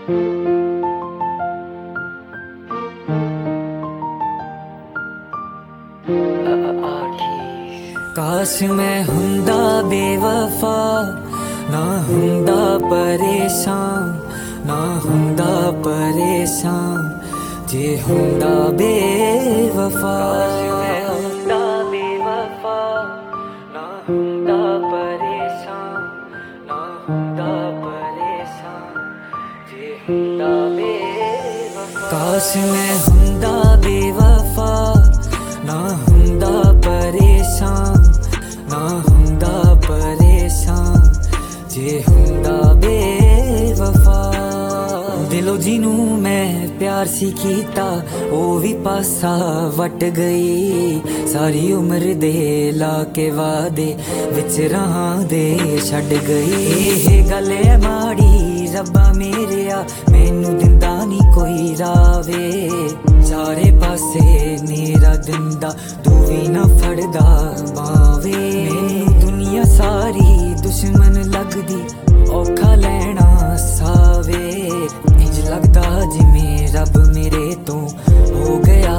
काश मैं हुंदा बेवफा, ना हुंदा परेशान, ना हुंदा परेशान जे हुंदा बेवफा। मैं हुंदा बेवफा, ना हुंदा परेशान, ना हुंदा परेशान जे हुंदा बेवफा। काश मैं हुंदा बेवफा, ना हुंदा परेशान, ना हुंदा परेशान जे हुंदा बेवफा। दिलों जिनू मैं प्यार सी कीता ओ भी पासा वट गई। सारी उम्र दे ला के वादे विच राहां दे छड्ड गई। ये गल है माड़ी रब्बा मेरेया, मैनू दिंदा नी कोई रावे। चारे पासे मेरा दिंदा तू भी ना फड़दा बावे। मैनू दुनिया सारी दुश्मन लगदी, औखा लैना सावे। इंज लगदा जिवें रब मेरे तो हो गया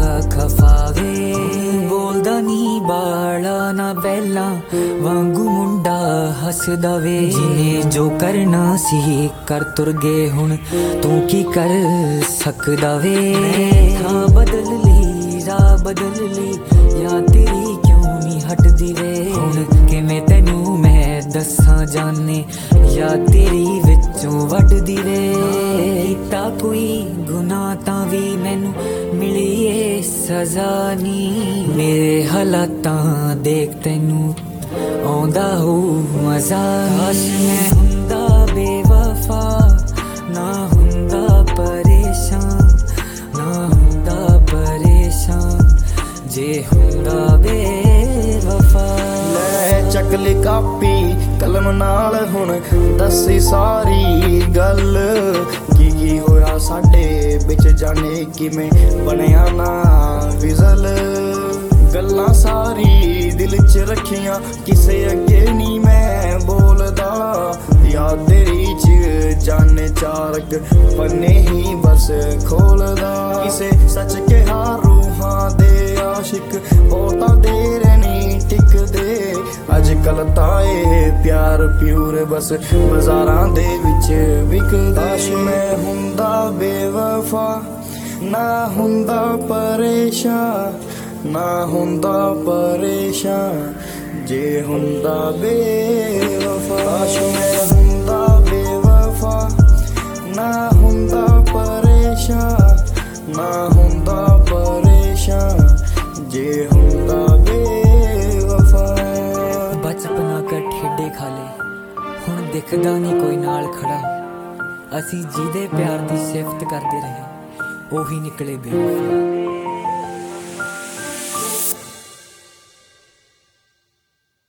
खफावे। बोलदा नी बाला ना बैला वांगू मुंडा हसदा वे। जिन्हें जो करना सी कर तुर गए हुण तू की कर सकदा वे। थां बदल ली राह बदल ली, या तेरी क्यों नी हटदी वे। हुण किवें तैनू मैं दस्सां जाने, या तेरी विचों वड्डदी वे। कीता कोई गुनाह तां वी मैनू मिली ए सज़ा नी। मेरे हालातां देख तैनू आउंदा हो मज़ा। काश मैं हुंदा बेवफा, ना हुंदा परेशान, ना हुंदा परेशान जे हुंदा बेवफा। ले चकली कापी कलम नाल हुण दसी सारी गल। की होया साडे बिच जाने किवें बनिया ना विज़ल। गल्लां सारी दिल च रखियां किसे अगे नी मैं बोलदा। याद तेरी च जाने चारक पन्ने ही बस खोलदा। किसे सच कहा रूहां दे आशिक बहुता देर नी टिकदे। अजकल ताए प्यार प्यूर बस बाजारां दे विच विकदा। काश मैं हुंदा बेवफा, ना हुंदा परेशान, ना हुंदा परेशान जे हुंदा बेवफा। काश मैं हुंदा बेवफा, ना हुंदा परेशान, ना हुंदा परेशान जे हुंदा बेवफा। बचपना कर ठेडे खाले हुण दिखदा नी कोई नाल खड़ा। असी जिहदे प्यार दी सिफत करदे रहे ओही निकले बेवफा।